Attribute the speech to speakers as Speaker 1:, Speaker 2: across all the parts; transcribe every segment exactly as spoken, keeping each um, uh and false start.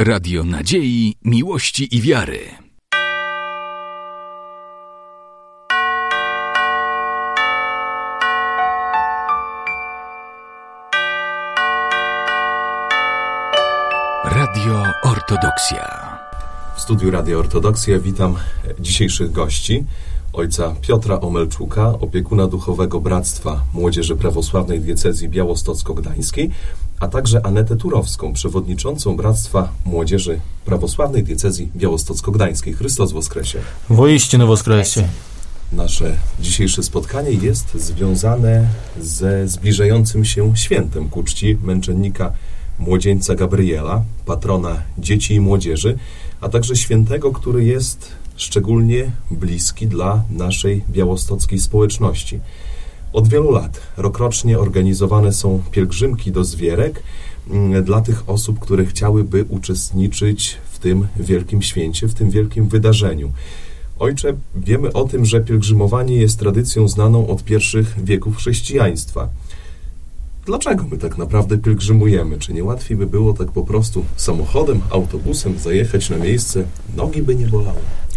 Speaker 1: Radio nadziei, miłości i wiary. Radio Ortodoksja.
Speaker 2: W studiu Radio Ortodoksja witam dzisiejszych gości. Ojca Piotra Omelczuka, opiekuna duchowego Bractwa Młodzieży Prawosławnej Diecezji Białostocko-Gdańskiej, a także Anetę Turowską, przewodniczącą Bractwa Młodzieży Prawosławnej Diecezji Białostocko-Gdańskiej. Chrystus woskresie.
Speaker 3: Woiścinu woskresie.
Speaker 2: Nasze dzisiejsze spotkanie jest związane ze zbliżającym się świętem ku czci męczennika młodzieńca Gabriela, patrona dzieci i młodzieży, a także świętego, który jest szczególnie bliski dla naszej białostockiej społeczności. Od wielu lat rokrocznie organizowane są pielgrzymki do Zwierek dla tych osób, które chciałyby uczestniczyć w tym wielkim święcie, w tym wielkim wydarzeniu. Ojcze, wiemy o tym, że pielgrzymowanie jest tradycją znaną od pierwszych wieków chrześcijaństwa. Dlaczego my tak naprawdę pielgrzymujemy? Czy nie łatwiej by było tak po prostu samochodem, autobusem zajechać na miejsce? Nogi by nie bolały.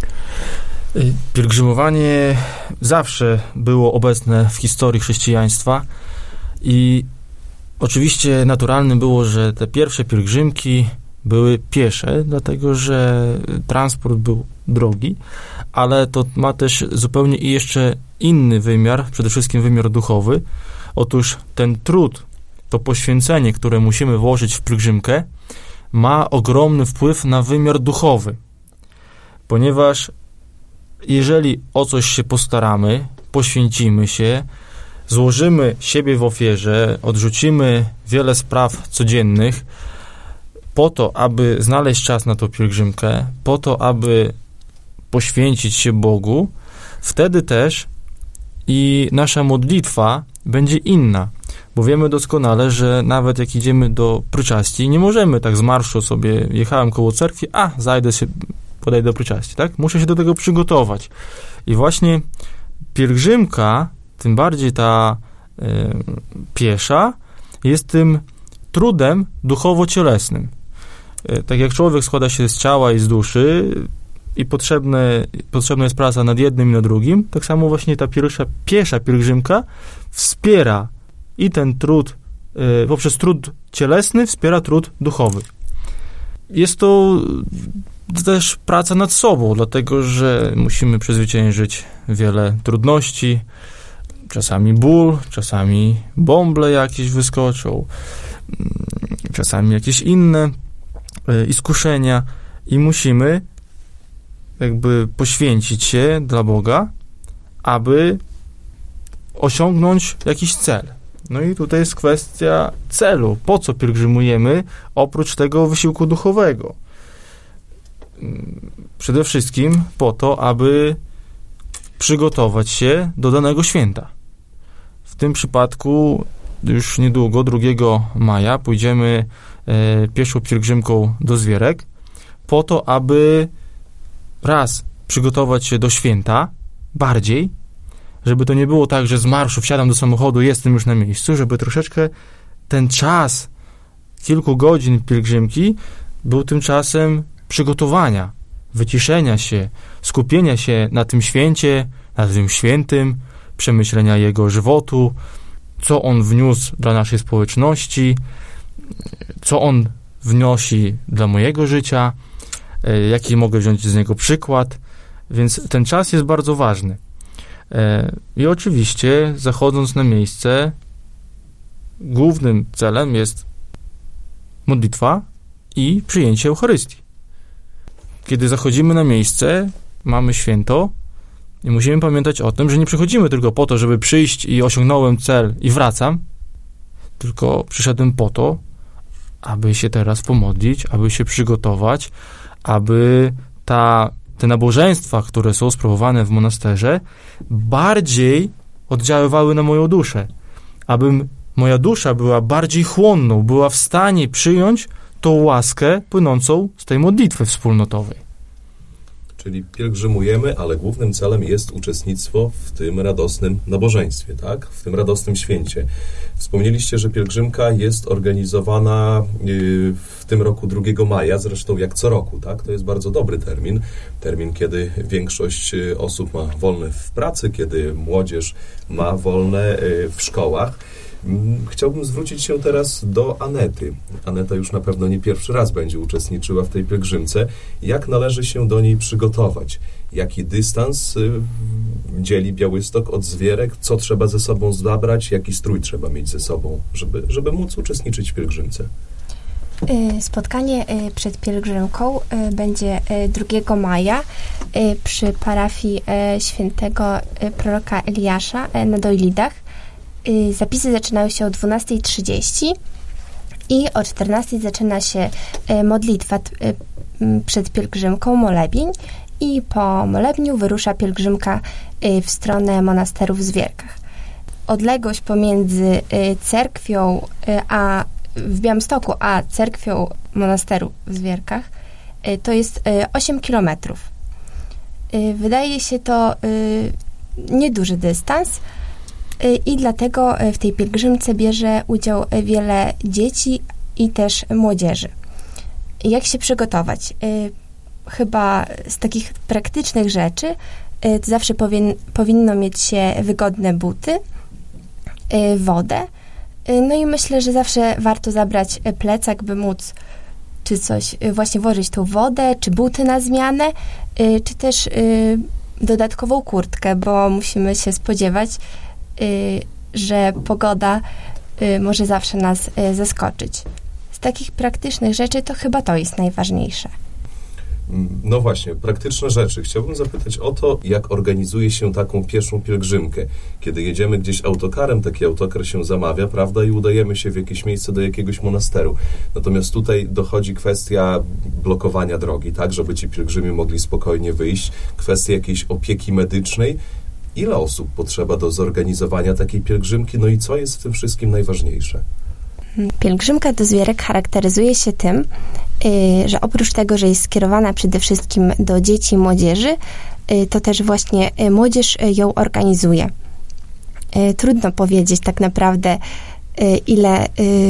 Speaker 3: Pielgrzymowanie zawsze było obecne w historii chrześcijaństwa i oczywiście naturalnym było, że te pierwsze pielgrzymki były piesze, dlatego że transport był drogi, ale to ma też zupełnie i jeszcze inny wymiar, przede wszystkim wymiar duchowy. Otóż ten trud, to poświęcenie, które musimy włożyć w pielgrzymkę, ma ogromny wpływ na wymiar duchowy, ponieważ jeżeli o coś się postaramy, poświęcimy się, złożymy siebie w ofierze, odrzucimy wiele spraw codziennych po to, aby znaleźć czas na tą pielgrzymkę, po to, aby poświęcić się Bogu, wtedy też i nasza modlitwa będzie inna, bo wiemy doskonale, że nawet jak idziemy do pryczasti, nie możemy tak z marszu sobie, jechałem koło cerkwi, a zajdę się, podejdę do pryczasti, tak? Muszę się do tego przygotować. I właśnie pielgrzymka, tym bardziej ta y, piesza, jest tym trudem duchowo-cielesnym. Y, tak jak człowiek składa się z ciała i z duszy i potrzebne, potrzebna jest praca nad jednym i nad drugim, tak samo właśnie ta pierwsza, piesza pielgrzymka wspiera i ten trud, y, poprzez trud cielesny wspiera trud duchowy. Jest to też praca nad sobą, dlatego że musimy przezwyciężyć wiele trudności, czasami ból, czasami bąble jakieś wyskoczą, czasami jakieś inne y, iskuszenia i musimy jakby poświęcić się dla Boga, aby osiągnąć jakiś cel. No i tutaj jest kwestia celu. Po co pielgrzymujemy oprócz tego wysiłku duchowego? Przede wszystkim po to, aby przygotować się do danego święta. W tym przypadku już niedługo, drugiego maja, pójdziemy e, pieszą pielgrzymką do Zwierek po to, aby raz przygotować się do święta bardziej, żeby to nie było tak, że z marszu wsiadam do samochodu, jestem już na miejscu, żeby troszeczkę ten czas kilku godzin pielgrzymki był tym czasem przygotowania, wyciszenia się, skupienia się na tym święcie, na tym świętym, przemyślenia jego żywotu, co on wniósł dla naszej społeczności, co on wnosi dla mojego życia, jaki mogę wziąć z niego przykład, więc ten czas jest bardzo ważny. I oczywiście, zachodząc na miejsce, głównym celem jest modlitwa i przyjęcie Eucharystii. Kiedy zachodzimy na miejsce, mamy święto i musimy pamiętać o tym, że nie przychodzimy tylko po to, żeby przyjść i osiągnąłem cel i wracam, tylko przyszedłem po to, aby się teraz pomodlić, aby się przygotować, aby ta, te nabożeństwa, które są sprawowane w monasterze, bardziej oddziaływały na moją duszę, abym moja dusza była bardziej chłonną, była w stanie przyjąć tą łaskę płynącą z tej modlitwy wspólnotowej.
Speaker 2: Czyli pielgrzymujemy, ale głównym celem jest uczestnictwo w tym radosnym nabożeństwie, tak? W tym radosnym święcie. Wspomnieliście, że pielgrzymka jest organizowana w tym roku drugiego maja, zresztą jak co roku, tak? To jest bardzo dobry termin. Termin, kiedy większość osób ma wolne w pracy, kiedy młodzież ma wolne w szkołach. Chciałbym zwrócić się teraz do Anety. Aneta już na pewno nie pierwszy raz będzie uczestniczyła w tej pielgrzymce. Jak należy się do niej przygotować? Jaki dystans y, dzieli Białystok od Zwierek? Co trzeba ze sobą zabrać? Jaki strój trzeba mieć ze sobą, żeby, żeby móc uczestniczyć w pielgrzymce?
Speaker 4: Spotkanie przed pielgrzymką będzie drugiego maja przy parafii świętego proroka Eliasza na Dojlidach. Zapisy zaczynają się o dwunastej trzydzieści i o czternastej zaczyna się modlitwa przed pielgrzymką, molebień, i po molebniu wyrusza pielgrzymka w stronę monasteru w Zwierkach. Odległość pomiędzy cerkwią a w Białymstoku a cerkwią monasteru w Zwierkach to jest osiem kilometrów. Wydaje się to nieduży dystans, i dlatego w tej pielgrzymce bierze udział wiele dzieci i też młodzieży. Jak się przygotować? Chyba z takich praktycznych rzeczy to zawsze powin, powinno mieć się wygodne buty, wodę, no i myślę, że zawsze warto zabrać plecak, by móc czy coś, właśnie włożyć tą wodę, czy buty na zmianę, czy też dodatkową kurtkę, bo musimy się spodziewać, że pogoda może zawsze nas zaskoczyć. Z takich praktycznych rzeczy to chyba to jest najważniejsze.
Speaker 2: No właśnie, praktyczne rzeczy. Chciałbym zapytać o to, jak organizuje się taką pieszą pielgrzymkę. Kiedy jedziemy gdzieś autokarem, taki autokar się zamawia, prawda, i udajemy się w jakieś miejsce do jakiegoś monasteru. Natomiast tutaj dochodzi kwestia blokowania drogi, tak, żeby ci pielgrzymi mogli spokojnie wyjść, kwestia jakiejś opieki medycznej. Ile osób potrzeba do zorganizowania takiej pielgrzymki? No i co jest w tym wszystkim najważniejsze?
Speaker 4: Pielgrzymka do Zwierek charakteryzuje się tym, że oprócz tego, że jest skierowana przede wszystkim do dzieci i młodzieży, to też właśnie młodzież ją organizuje. Trudno powiedzieć tak naprawdę, ile,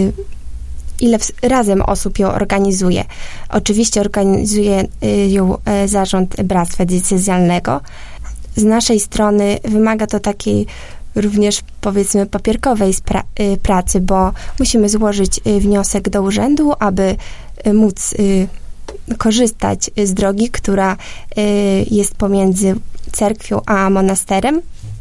Speaker 4: ile razem osób ją organizuje. Oczywiście organizuje ją zarząd Bractwa Diecezjalnego. Z naszej strony wymaga to takiej również, powiedzmy, papierkowej spra- y, pracy, bo musimy złożyć y, wniosek do urzędu, aby y, móc y, korzystać z drogi, która y, jest pomiędzy cerkwią a monasterem.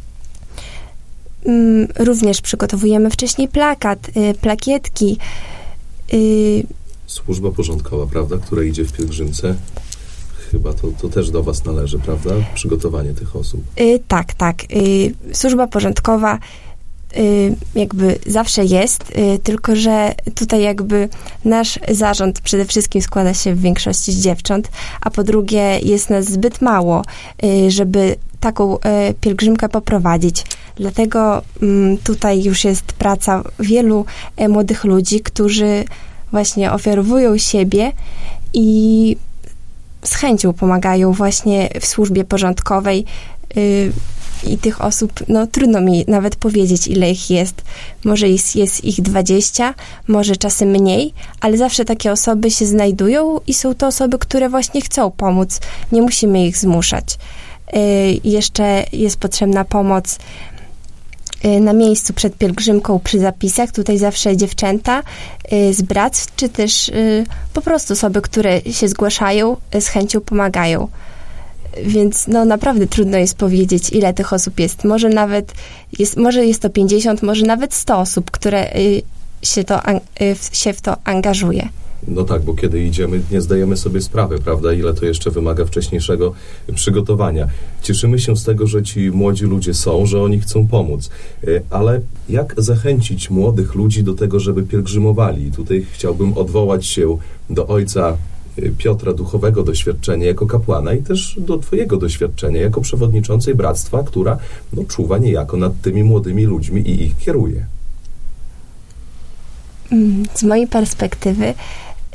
Speaker 4: Y, również przygotowujemy wcześniej plakat, y, plakietki. Y,
Speaker 2: Służba porządkowa, prawda, która idzie w pielgrzymce. Chyba to, to też do was należy, prawda? Przygotowanie tych osób.
Speaker 4: Yy, tak, tak. Yy, służba porządkowa yy, jakby zawsze jest, yy, tylko że tutaj jakby nasz zarząd przede wszystkim składa się w większości z dziewcząt, a po drugie jest nas zbyt mało, yy, żeby taką yy, pielgrzymkę poprowadzić. Dlatego yy, tutaj już jest praca wielu yy, młodych ludzi, którzy właśnie ofiarowują siebie i z chęcią pomagają właśnie w służbie porządkowej yy, i tych osób, no trudno mi nawet powiedzieć, ile ich jest. Może jest, jest ich dwadzieścia, może czasem mniej, ale zawsze takie osoby się znajdują i są to osoby, które właśnie chcą pomóc. Nie musimy ich zmuszać. Yy, jeszcze jest potrzebna pomoc na miejscu przed pielgrzymką przy zapisach. Tutaj zawsze dziewczęta z bractw, czy też po prostu osoby, które się zgłaszają, z chęcią pomagają. Więc no naprawdę trudno jest powiedzieć, ile tych osób jest. Może nawet jest, może jest to pięćdziesiąt, może nawet sto osób, które się, to, się w to angażuje.
Speaker 2: No tak, bo kiedy idziemy, nie zdajemy sobie sprawy, prawda, ile to jeszcze wymaga wcześniejszego przygotowania. Cieszymy się z tego, że ci młodzi ludzie są, że oni chcą pomóc. Ale jak zachęcić młodych ludzi do tego, żeby pielgrzymowali? Tutaj chciałbym odwołać się do ojca Piotra, duchowego doświadczenia jako kapłana i też do twojego doświadczenia jako przewodniczącej bractwa, która no, czuwa niejako nad tymi młodymi ludźmi i ich kieruje.
Speaker 4: Z mojej perspektywy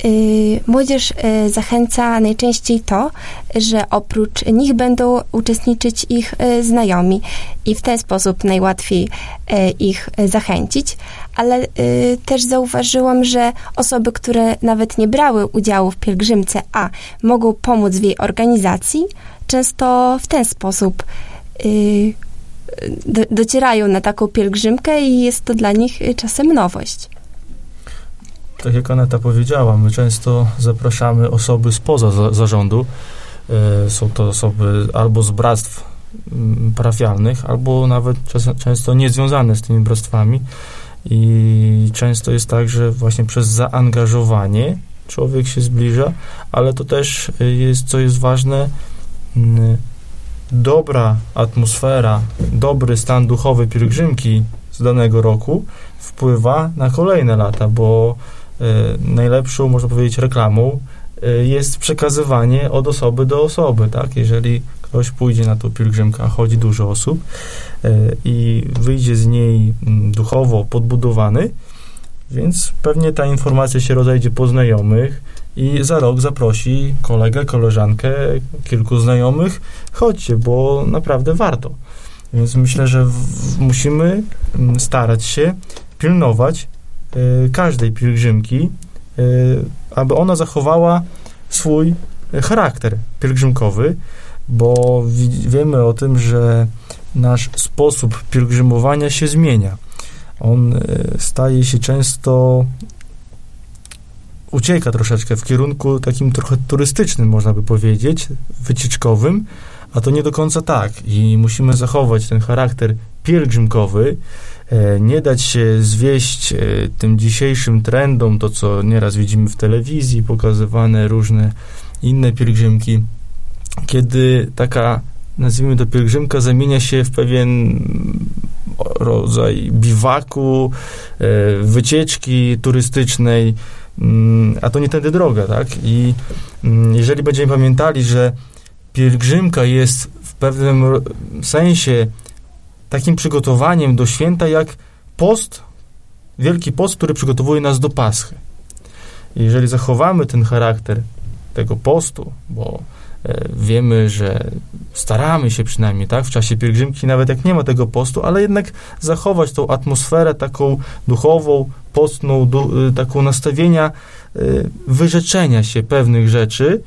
Speaker 4: Młodzież zachęca najczęściej to, że oprócz nich będą uczestniczyć ich znajomi i w ten sposób najłatwiej ich zachęcić, ale też zauważyłam, że osoby, które nawet nie brały udziału w pielgrzymce, a mogą pomóc w jej organizacji, często w ten sposób docierają na taką pielgrzymkę i jest to dla nich czasem nowość.
Speaker 3: Tak jak Aneta powiedziała, my często zapraszamy osoby spoza za, zarządu. E, są to osoby albo z bractw m, parafialnych, albo nawet czas, często niezwiązane z tymi bractwami. I często jest tak, że właśnie przez zaangażowanie człowiek się zbliża, ale to też jest, co jest ważne, m, dobra atmosfera, dobry stan duchowy pielgrzymki z danego roku wpływa na kolejne lata, bo najlepszą, można powiedzieć, reklamą jest przekazywanie od osoby do osoby, tak? Jeżeli ktoś pójdzie na tą pielgrzymkę, a chodzi dużo osób i wyjdzie z niej duchowo podbudowany, więc pewnie ta informacja się rozejdzie po znajomych i za rok zaprosi kolegę, koleżankę, kilku znajomych, chodźcie, bo naprawdę warto. Więc myślę, że w, musimy starać się pilnować każdej pielgrzymki, aby ona zachowała swój charakter pielgrzymkowy, bo wiemy o tym, że nasz sposób pielgrzymowania się zmienia. On staje się często, ucieka troszeczkę w kierunku takim trochę turystycznym, można by powiedzieć, wycieczkowym, a to nie do końca tak i musimy zachować ten charakter pielgrzymkowy, nie dać się zwieść tym dzisiejszym trendom, to co nieraz widzimy w telewizji, pokazywane różne inne pielgrzymki, kiedy taka, nazwijmy to, pielgrzymka zamienia się w pewien rodzaj biwaku, wycieczki turystycznej, a to nie tędy droga, tak? I jeżeli będziemy pamiętali, że pielgrzymka jest w pewnym sensie takim przygotowaniem do święta, jak post, Wielki Post, który przygotowuje nas do Paschy. I jeżeli zachowamy ten charakter tego postu, bo e, wiemy, że staramy się przynajmniej, tak, w czasie pielgrzymki, nawet jak nie ma tego postu, ale jednak zachować tą atmosferę taką duchową, postną, du, y, taką nastawienia y, wyrzeczenia się pewnych rzeczy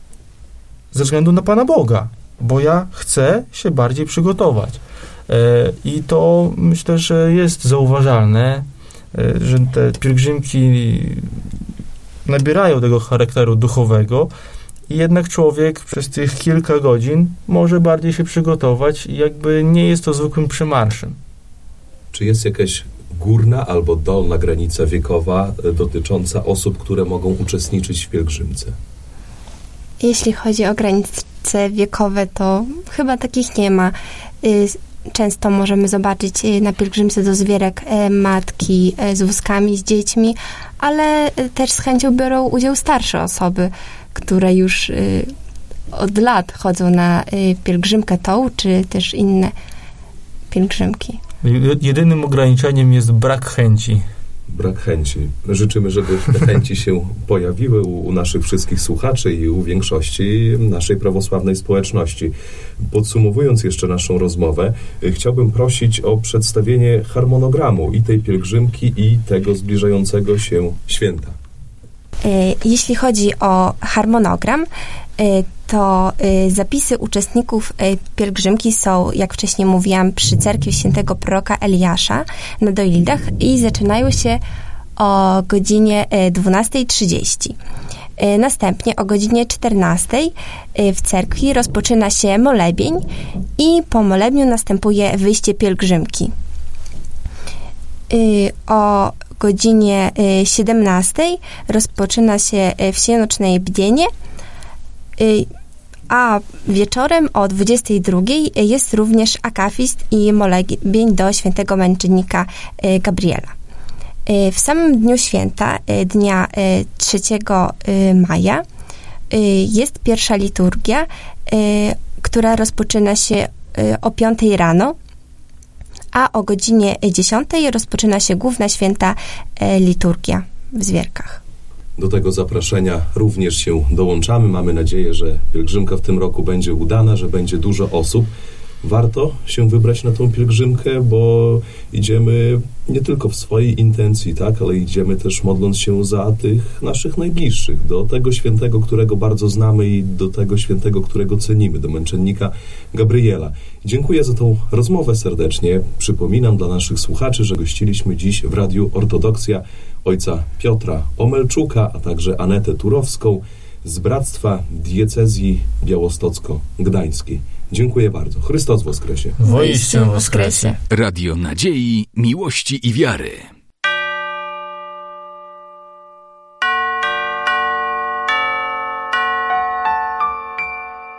Speaker 3: ze względu na Pana Boga, bo ja chcę się bardziej przygotować. I to myślę, że jest zauważalne, że te pielgrzymki nabierają tego charakteru duchowego i jednak człowiek przez tych kilka godzin może bardziej się przygotować i jakby nie jest to zwykłym przemarszem.
Speaker 2: Czy jest jakaś górna albo dolna granica wiekowa dotycząca osób, które mogą uczestniczyć w pielgrzymce?
Speaker 4: Jeśli chodzi o granice wiekowe, to chyba takich nie ma. Często możemy zobaczyć na pielgrzymce do Zwierek matki z wózkami, z dziećmi, ale też z chęcią biorą udział starsze osoby, które już od lat chodzą na pielgrzymkę tą, czy też inne pielgrzymki.
Speaker 3: Jedynym ograniczeniem jest brak chęci.
Speaker 2: Brak chęci. Życzymy, żeby te chęci się pojawiły u, u naszych wszystkich słuchaczy i u większości naszej prawosławnej społeczności. Podsumowując jeszcze naszą rozmowę, chciałbym prosić o przedstawienie harmonogramu i tej pielgrzymki, i tego zbliżającego się święta.
Speaker 4: Jeśli chodzi o harmonogram, to zapisy uczestników pielgrzymki są, jak wcześniej mówiłam, przy cerkwi świętego proroka Eliasza na Doilidach i zaczynają się o godzinie dwunastej trzydzieści. Następnie o godzinie czternastej w cerkwi rozpoczyna się molebień i po molebniu następuje wyjście pielgrzymki. O godzinie siedemnastej rozpoczyna się wsienoczne bdzienie, a wieczorem o dwudziestej drugiej jest również akafist i molebień do świętego męczennika Gabriela. W samym dniu święta, dnia trzeciego maja, jest pierwsza liturgia, która rozpoczyna się o piątej rano, a o godzinie dziesiątej rozpoczyna się główna święta liturgia w Zwierkach.
Speaker 2: Do tego zaproszenia również się dołączamy. Mamy nadzieję, że pielgrzymka w tym roku będzie udana, że będzie dużo osób. Warto się wybrać na tą pielgrzymkę, bo idziemy nie tylko w swojej intencji, tak, ale idziemy też modląc się za tych naszych najbliższych, do tego świętego, którego bardzo znamy i do tego świętego, którego cenimy, do męczennika Gabriela. Dziękuję za tą rozmowę serdecznie. Przypominam dla naszych słuchaczy, że gościliśmy dziś w Radiu Ortodoksja ojca Piotra Omelczuka, a także Anetę Turowską z Bractwa Diecezji Białostocko-Gdańskiej. Dziękuję bardzo. Chrystus woskresie.
Speaker 3: Woiście woskresie.
Speaker 1: Radio nadziei, miłości i wiary.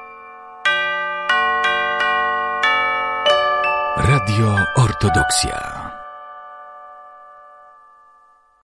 Speaker 1: Radio Ortodoksja.